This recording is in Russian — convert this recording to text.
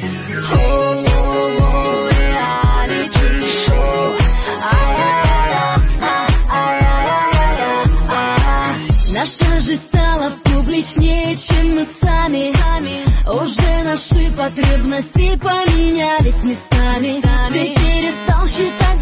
реалити-шоу. Наша жизнь стала публичнее, чем мы сами. Уже наши потребности поменялись местами. Ты перестал считать